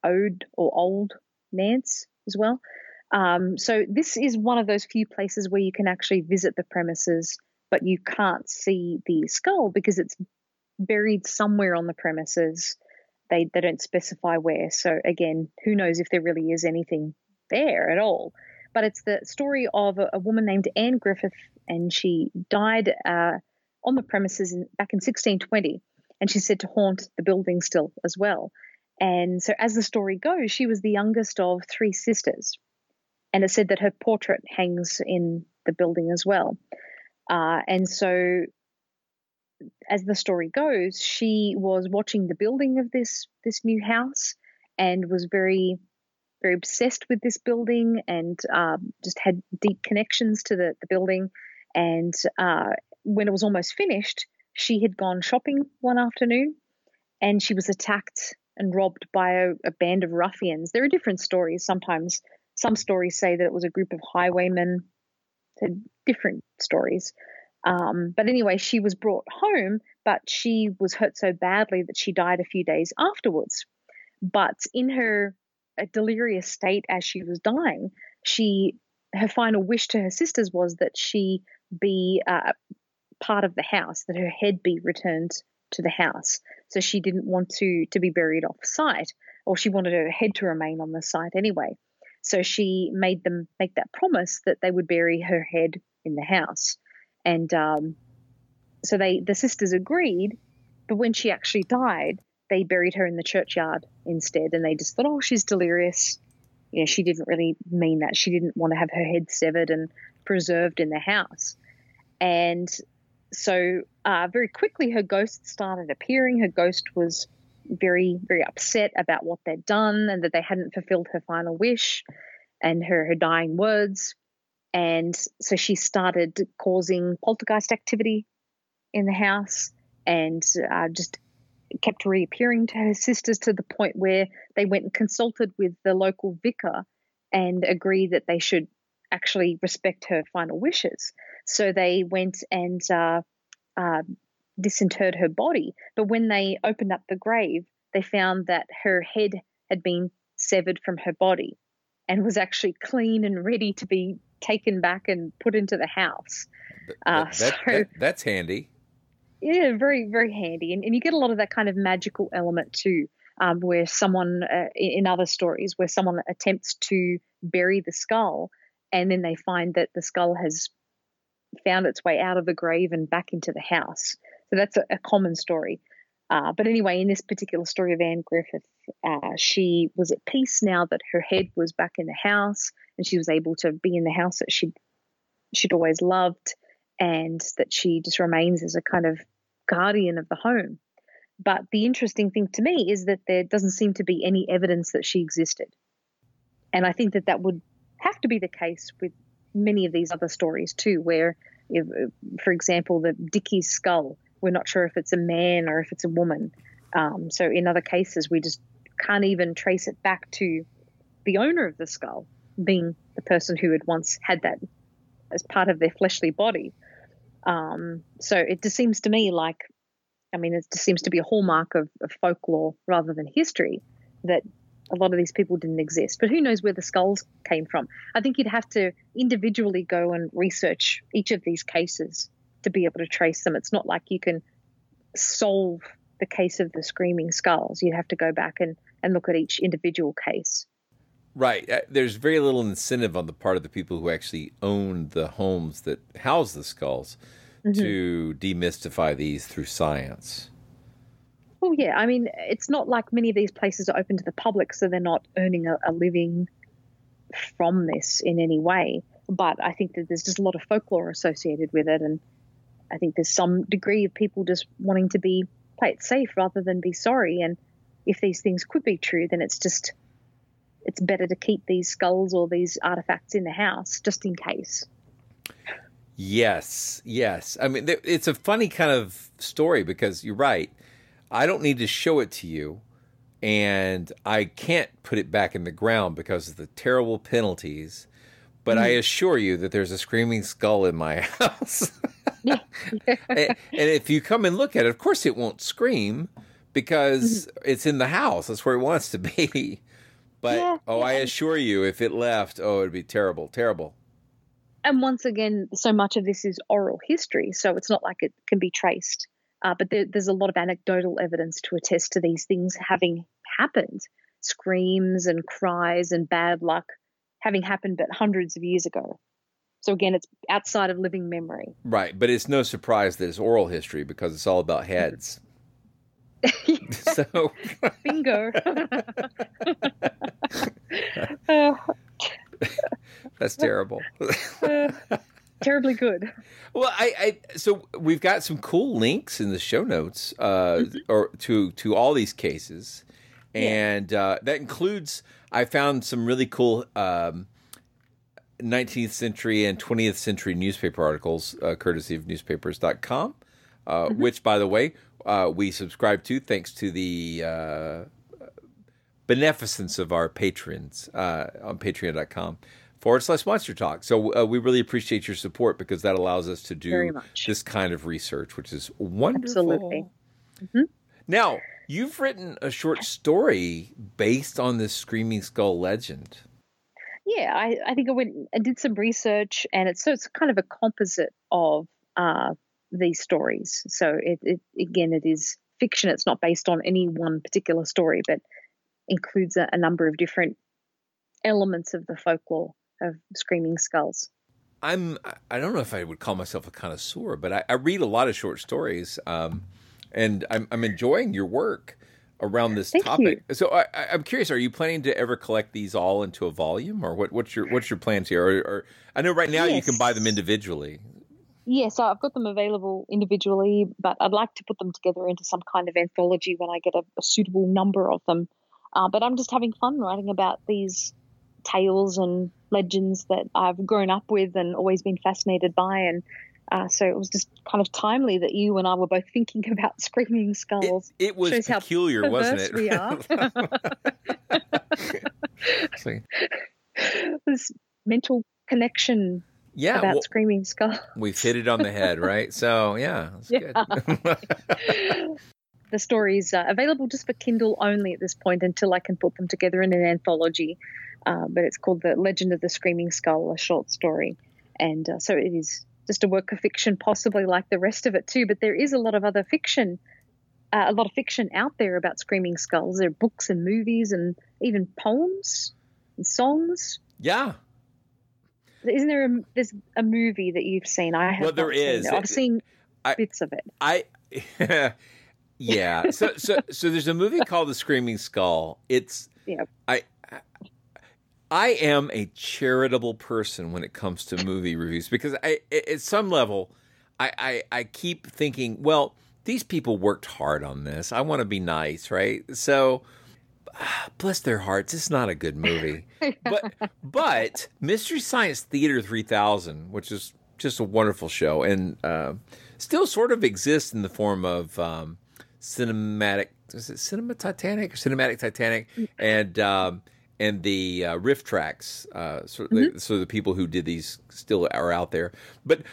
Old Nance as well. So this is one of those few places where you can actually visit the premises, but you can't see the skull because it's buried somewhere on the premises. They don't specify where. So again, who knows if there really is anything there at all. But it's the story of a woman named Anne Griffith, and she died on the premises back in 1620, and she's said to haunt the building still as well. And so as the story goes, she was the youngest of 3 sisters, and it's said that her portrait hangs in the building as well. And so as the story goes, she was watching the building of this new house and was very, very obsessed with this building and just had deep connections to the building. And when it was almost finished, she had gone shopping one afternoon and she was attacked and robbed by a band of ruffians. There are different stories. Sometimes some stories say that it was a group of highwaymen. Different stories. But anyway, she was brought home, but she was hurt so badly that she died a few days afterwards. But in her delirious state as she was dying, her final wish to her sisters was that she be part of the house, that her head be returned to the house. So she didn't want to be buried off site, or she wanted her head to remain on the site anyway. So she made them make that promise that they would bury her head in the house. And so the sisters agreed, but when she actually died, they buried her in the churchyard instead. And they just thought, oh, she's delirious. She didn't really mean that. She didn't want to have her head severed and preserved in the house. And so very quickly her ghost started appearing. Her ghost was very, very upset about what they'd done and that they hadn't fulfilled her final wish. and her dying words. And so she started causing poltergeist activity in the house and just kept reappearing to her sisters to the point where they went and consulted with the local vicar and agreed that they should actually respect her final wishes. So they went and disinterred her body. But when they opened up the grave, they found that her head had been severed from her body and was actually clean and ready to be taken back and put into the house. That's handy. Yeah, very, very handy. And you get a lot of that kind of magical element too, where someone, in other stories, where someone attempts to bury the skull and then they find that the skull has found its way out of the grave and back into the house. So that's a common story. But anyway, in this particular story of Anne Griffith, she was at peace now that her head was back in the house and she was able to be in the house that she'd always loved, and that she just remains as a kind of guardian of the home. But the interesting thing to me is that there doesn't seem to be any evidence that she existed. And I think that would have to be the case with many of these other stories too, where, for example, the Dickie's skull, we're not sure if it's a man or if it's a woman. So in other cases, we just can't even trace it back to the owner of the skull being the person who had once had that as part of their fleshly body. So it just seems to me like, it just seems to be a hallmark of folklore rather than history that a lot of these people didn't exist. But who knows where the skulls came from? I think you'd have to individually go and research each of these cases to be able to trace them. It's not like you can solve the case of the screaming skulls. You'd have to go back and look at each individual case. Right. There's very little incentive on the part of the people who actually own the homes that house the skulls to demystify these through science. Well, yeah. It's not like many of these places are open to the public, so they're not earning a living from this in any way. But I think that there's just a lot of folklore associated with it, and I think there's some degree of people just wanting to play it safe rather than be sorry. And if these things could be true, then it's better to keep these skulls or these artifacts in the house just in case. Yes. It's a funny kind of story because you're right. I don't need to show it to you, and I can't put it back in the ground because of the terrible penalties. But I assure you that there's a screaming skull in my house. And if you come and look at it, of course it won't scream because it's in the house. That's where it wants to be. But, I assure you, if it left, it'd be terrible, terrible. And once again, so much of this is oral history, so it's not like it can be traced. But there's a lot of anecdotal evidence to attest to these things having happened. Screams and cries and bad luck having happened but hundreds of years ago. So again, it's outside of living memory. Right, but it's no surprise that it's oral history because it's all about heads. So bingo. That's terrible. Terribly good. Well, so we've got some cool links in the show notes or to all these cases, and that includes. I found some really cool 19th century and 20th century newspaper articles, courtesy of newspapers.com, which, by the way, we subscribe to thanks to the beneficence of our patrons on patreon.com/Monster Talk. So we really appreciate your support because that allows us to do this kind of research, which is wonderful. Absolutely. Now, you've written a short story based on this Screaming Skull legend. Yeah, I think I went and did some research, and it's kind of a composite of these stories. So it is fiction. It's not based on any one particular story, but includes a number of different elements of the folklore of screaming skulls. I don't know if I would call myself a connoisseur, but I read a lot of short stories, and I'm enjoying your work around this topic. You. So I'm curious, are you planning to ever collect these all into a volume, or what's your plans here? Or I know right now you can buy them individually. Yes, I've got them available individually, but I'd like to put them together into some kind of anthology when I get a suitable number of them. But I'm just having fun writing about these tales and legends that I've grown up with and always been fascinated by. And so it was just kind of timely that you and I were both thinking about Screaming Skulls. It was Shows peculiar, how wasn't it? we are. This mental connection about Screaming Skull. We've hit it on the head, right? So, yeah, that's good. The story's available just for Kindle only at this point until I can put them together in an anthology. But it's called The Legend of the Screaming Skull, a short story. And so it is just a work of fiction, possibly like the rest of it too. But there is a lot of other fiction, a lot of fiction out there about Screaming Skulls. There are books and movies and even poems and songs. Yeah. Isn't there there's a movie that you've seen? I have. Well, there is. I've seen bits of it. Yeah. So there's a movie called The Screaming Skull. I am a charitable person when it comes to movie reviews because at some level, I keep thinking, well, these people worked hard on this. I want to be nice, right? So, bless their hearts, it's not a good movie. But Mystery Science Theater 3000, which is just a wonderful show, and still sort of exists in the form of cinematic. Is it Cinema Titanic or Cinematic Titanic? And the riff tracks, so the people who did these still are out there. But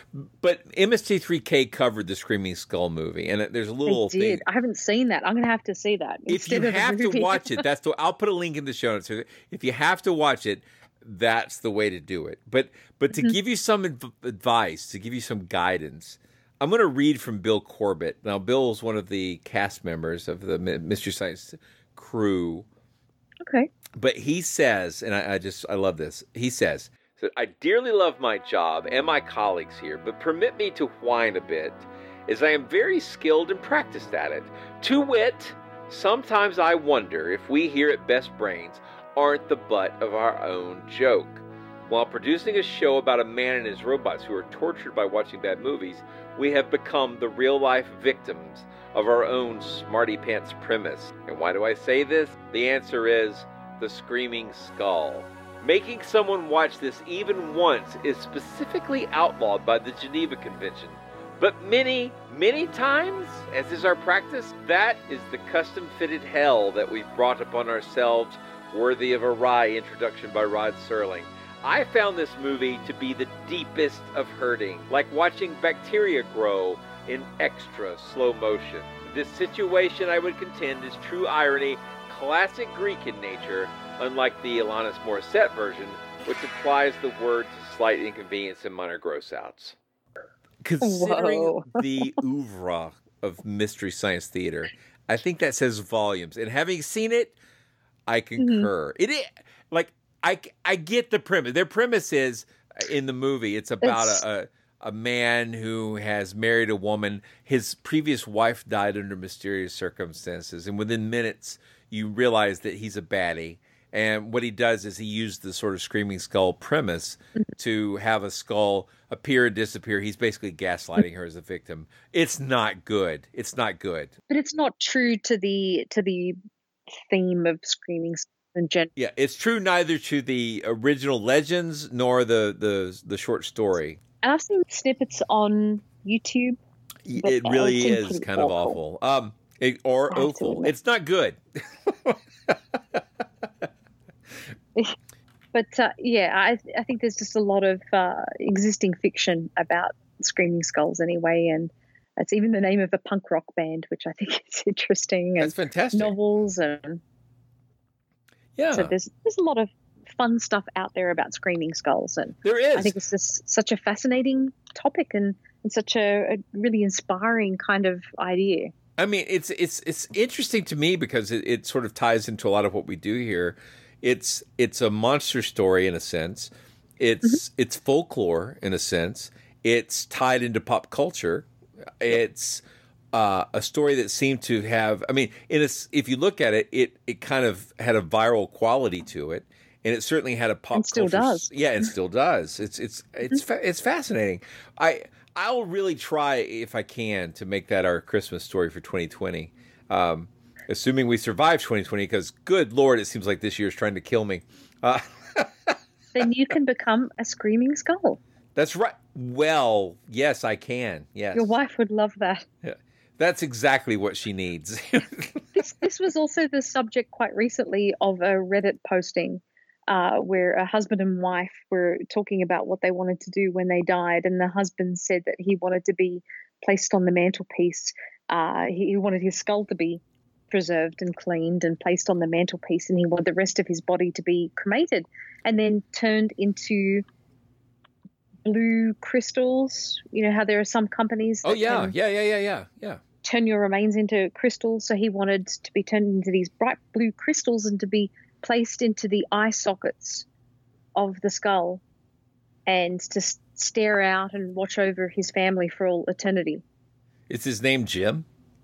MST3K covered the Screaming Skull movie, and there's a little thing. I haven't seen that. I'm going to have to see that. If you have to watch it, I'll put a link in the show notes. If you have to watch it, that's the way to do it. But to give you some advice, to give you some guidance, I'm going to read from Bill Corbett. Now, Bill is one of the cast members of the Mystery Science crew. Okay. But he says, and I love this. He says, I dearly love my job and my colleagues here, but permit me to whine a bit, as I am very skilled and practiced at it. To wit, sometimes I wonder if we here at Best Brains aren't the butt of our own joke. While producing a show about a man and his robots who are tortured by watching bad movies, we have become the real-life victims of our own smarty pants premise. And why do I say this? The answer is The Screaming Skull. Making someone watch this even once is specifically outlawed by the Geneva Convention. But many, many times, as is our practice, that is the custom-fitted hell that we've brought upon ourselves, worthy of a wry introduction by Rod Serling. I found this movie to be the deepest of hurting, like watching bacteria grow in extra slow motion. This situation, I would contend, is true irony, classic Greek in nature, unlike the Alanis Morissette version, which applies the word to slight inconvenience and minor gross-outs. Considering the oeuvre of Mystery Science Theater, I think that says volumes. And having seen it, I concur. It is, like, I get the premise. Their premise is, in the movie, it's about a man who has married a woman. His previous wife died under mysterious circumstances, and within minutes, you realize that he's a baddie. And what he does is he used the sort of Screaming Skull premise to have a skull appear and disappear. He's basically gaslighting her as a victim. It's not good. It's not good. But it's not true to the theme of Screaming Skull in general. Yeah, it's true neither to the original legends nor the short story. And I've seen snippets on YouTube. It really is kind of awful. Awful. It's not good. But I think there's just a lot of existing fiction about Screaming Skulls anyway, and it's even the name of a punk rock band, which I think is interesting. That's fantastic. Novels and so there's a lot of fun stuff out there about Screaming Skulls, and there is. I think it's just such a fascinating topic and such a really inspiring kind of idea. I mean, it's interesting to me because it sort of ties into a lot of what we do here. It's a monster story in a sense. It's folklore in a sense. It's tied into pop culture. It's a story that seemed to have. I mean, if you look at it, it kind of had a viral quality to it, and it certainly had a pop. And still culture, does. Yeah, and still does. It's fascinating. I'll really try if I can to make that our Christmas story for 2020. Assuming we survive 2020, because good Lord, it seems like this year is trying to kill me. then you can become a screaming skull. That's right. Well, yes, I can. Yes. Your wife would love that. Yeah. That's exactly what she needs. This was also the subject quite recently of a Reddit posting where a husband and wife were talking about what they wanted to do when they died. And the husband said that he wanted to be placed on the mantelpiece. He wanted his skull to be preserved and cleaned and placed on the mantelpiece, and he wanted the rest of his body to be cremated and then turned into blue crystals. You know how there are some companies that yeah. turn your remains into crystals. So he wanted to be turned into these bright blue crystals and to be placed into the eye sockets of the skull and to stare out and watch over his family for all eternity. Is his name Jim?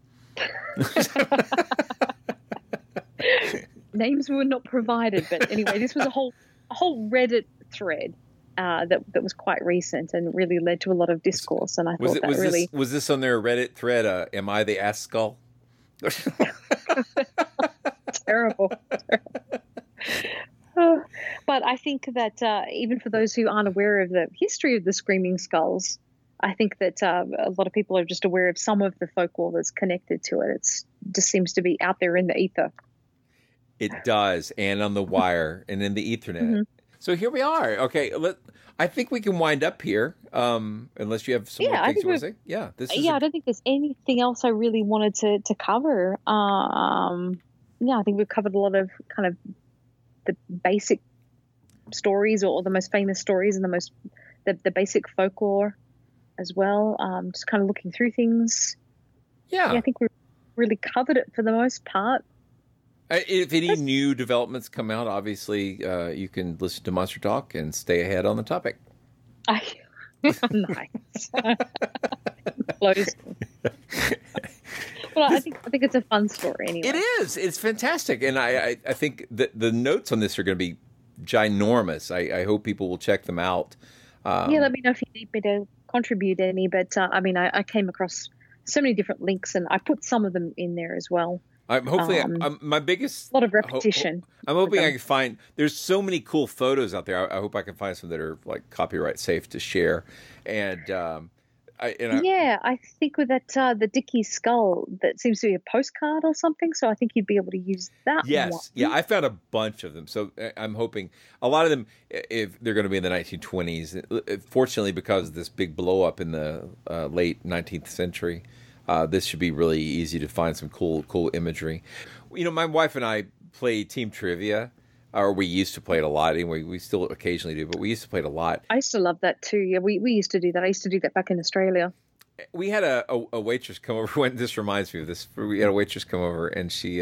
Names were not provided, but anyway, this was a whole Reddit thread that was quite recent and really led to a lot of discourse. And I thought was this on their Reddit thread? Am I the ass skull? Terrible. But I think that even for those who aren't aware of the history of the screaming skulls, I think that a lot of people are just aware of some of the folklore that's connected to it. It just seems to be out there in the ether. It does, and on the wire, and in the Ethernet. Mm-hmm. So here we are. Okay, I think we can wind up here, unless you have some more things you want to say. Yeah, I don't think there's anything else I really wanted to cover. I think we've covered a lot of kind of the basic stories or the most famous stories and the basic folklore as well. Just kind of looking through things. Yeah, I think we really covered it for the most part. If any new developments come out, obviously you can listen to Monster Talk and stay ahead on the topic. Nice. Close. Well, I think it's a fun story anyway. It is. It's fantastic, and I think that the notes on this are going to be ginormous. I hope people will check them out. Let me know if you need me to contribute any. But I came across so many different links, and I put some of them in there as well. My biggest a lot of repetition. I'm hoping I can find. There's so many cool photos out there. I hope I can find some that are like copyright safe to share. And I think with that the Dickey skull, that seems to be a postcard or something. So I think you'd be able to use that. Yes, one. Yeah, I found a bunch of them. So I'm hoping a lot of them, if they're going to be in the 1920s. Fortunately, because of this big blow up in the late 19th century. This should be really easy to find some cool imagery. You know, my wife and I play team trivia, or we used to play it a lot. Anyway, we still occasionally do, but we used to play it a lot. I used to love that too. Yeah, we used to do that. I used to do that back in Australia. We had a waitress come over. This reminds me of this. We had a waitress come over, and she,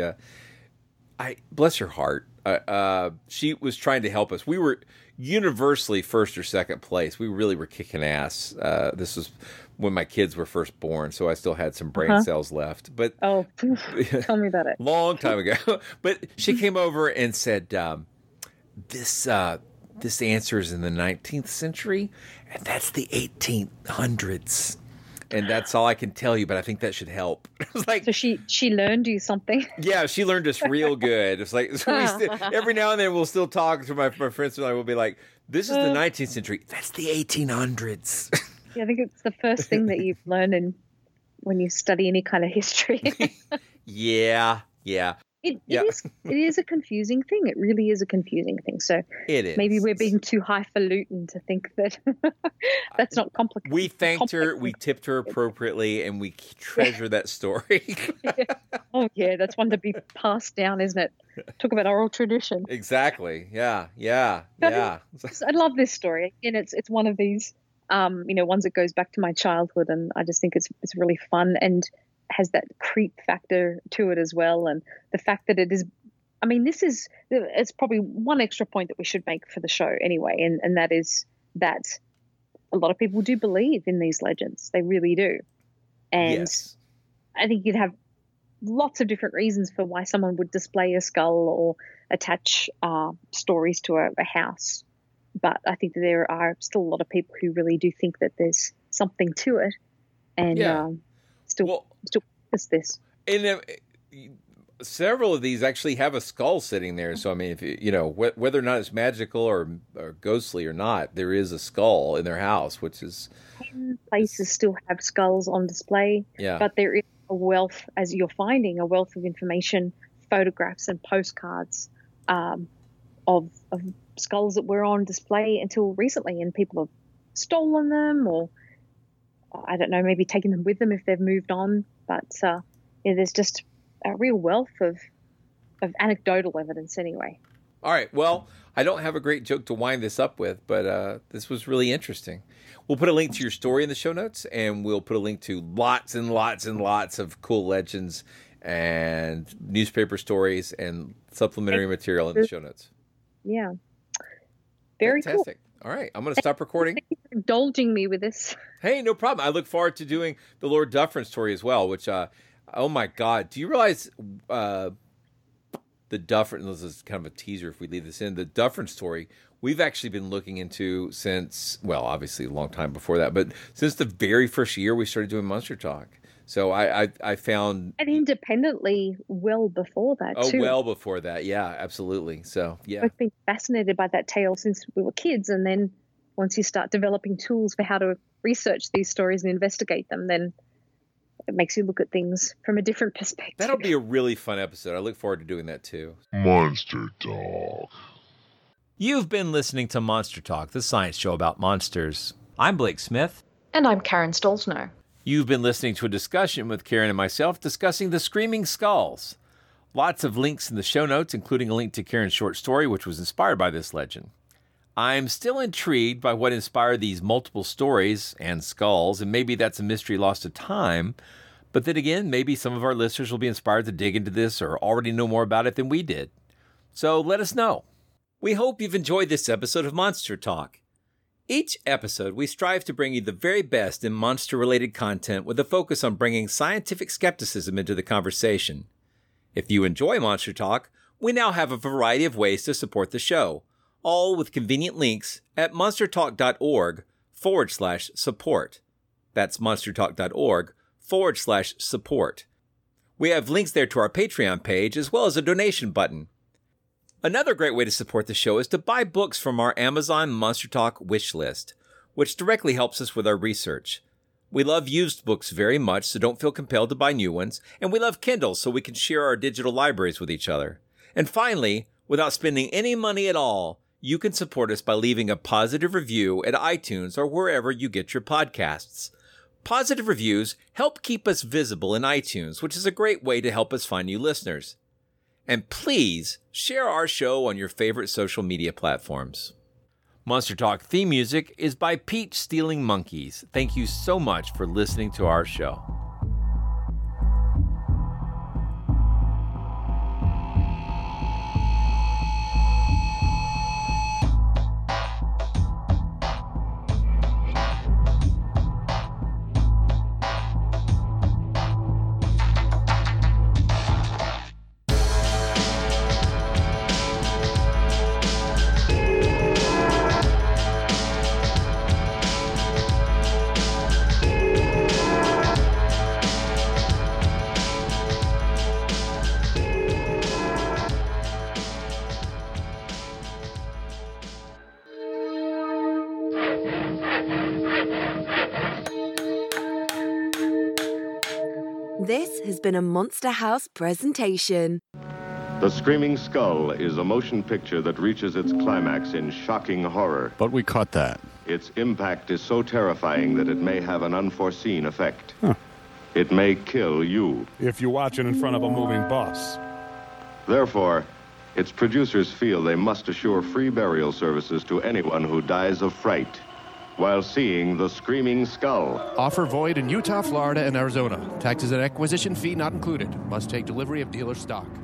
bless her heart, she was trying to help us. We were universally first or second place. We really were kicking ass. This was when my kids were first born, so I still had some brain cells left. But tell me about it. Long time ago. But she came over and said, "This answer is in the 19th century, and that's the 1800s." And that's all I can tell you, but I think that should help. It was like, so she learned you something? Yeah, she learned us real good. It's like every now and then we'll still talk to my friends and I will be like, "This is the 19th century. That's the 1800s." Yeah, I think it's the first thing that you learn when you study any kind of history. Yeah. It is a confusing thing. It really is a confusing thing. So it is. Maybe we're being too highfalutin to think that that's not complicated. We thanked her, we tipped her appropriately, and we treasure that story. Yeah. Oh yeah, that's one to be passed down, isn't it? Talk about oral tradition. Exactly. Yeah. I love this story, and it's one of these, ones that goes back to my childhood, and I just think it's really fun and has that creep factor to it as well. And the fact that it is, it's probably one extra point that we should make for the show anyway. And that is that a lot of people do believe in these legends. They really do. And yes. I think you'd have lots of different reasons for why someone would display a skull or attach stories to a house. But I think that there are still a lot of people who really do think that there's something to it. And still practice this. And several of these actually have a skull sitting there. So, I mean, if whether or not it's magical or ghostly or not, there is a skull in their house, which is... 10 places still have skulls on display, yeah. But there is a wealth, as you're finding, a wealth of information, photographs and postcards of skulls that were on display until recently, and people have stolen them or, I don't know, maybe taken them with them if they've moved on. But there's just a real wealth of anecdotal evidence anyway. All right. Well, I don't have a great joke to wind this up with, but this was really interesting. We'll put a link to your story in the show notes, and we'll put a link to lots and lots and lots of cool legends and newspaper stories and supplementary material in the show notes. Yeah. Very Fantastic. Cool. All right. I'm going to stop recording. Thank you for indulging me with this. Hey, no problem. I look forward to doing the Lord Dufferin story as well, which, oh my God. Do you realize the Dufferin, this is kind of a teaser if we leave this in, the Dufferin story, we've actually been looking into since, well, obviously a long time before that, but since the very first year we started doing Monster Talk. So I found... And independently well before that, too. Oh, well before that. Yeah, absolutely. So, yeah. I've been fascinated by that tale since we were kids. And then once you start developing tools for how to research these stories and investigate them, then it makes you look at things from a different perspective. That'll be a really fun episode. I look forward to doing that, too. Monster Talk. You've been listening to Monster Talk, the science show about monsters. I'm Blake Smith. And I'm Karen Stolzno. You've been listening to a discussion with Karen and myself discussing the Screaming Skulls. Lots of links in the show notes, including a link to Karen's short story, which was inspired by this legend. I'm still intrigued by what inspired these multiple stories and skulls, and maybe that's a mystery lost to time. But then again, maybe some of our listeners will be inspired to dig into this or already know more about it than we did. So let us know. We hope you've enjoyed this episode of Monster Talk. Each episode, we strive to bring you the very best in monster-related content with a focus on bringing scientific skepticism into the conversation. If you enjoy Monster Talk, we now have a variety of ways to support the show, all with convenient links at monstertalk.org/support. That's monstertalk.org/support. We have links there to our Patreon page as well as a donation button. Another great way to support the show is to buy books from our Amazon Monster Talk wish list, which directly helps us with our research. We love used books very much, so don't feel compelled to buy new ones, and we love Kindle so we can share our digital libraries with each other. And finally, without spending any money at all, you can support us by leaving a positive review at iTunes or wherever you get your podcasts. Positive reviews help keep us visible in iTunes, which is a great way to help us find new listeners. And please share our show on your favorite social media platforms. Monster Talk theme music is by Peach Stealing Monkeys. Thank you so much for listening to our show. This has been a Monster House presentation. The Screaming Skull is a motion picture that reaches its climax in shocking horror. But we caught that. Its impact is so terrifying that it may have an unforeseen effect. It may kill you. If you watch it in front of a moving bus. Therefore, its producers feel they must assure free burial services to anyone who dies of fright while seeing The Screaming Skull. Offer void in Utah, Florida, and Arizona. Taxes and acquisition fee not included. Must take delivery of dealer stock.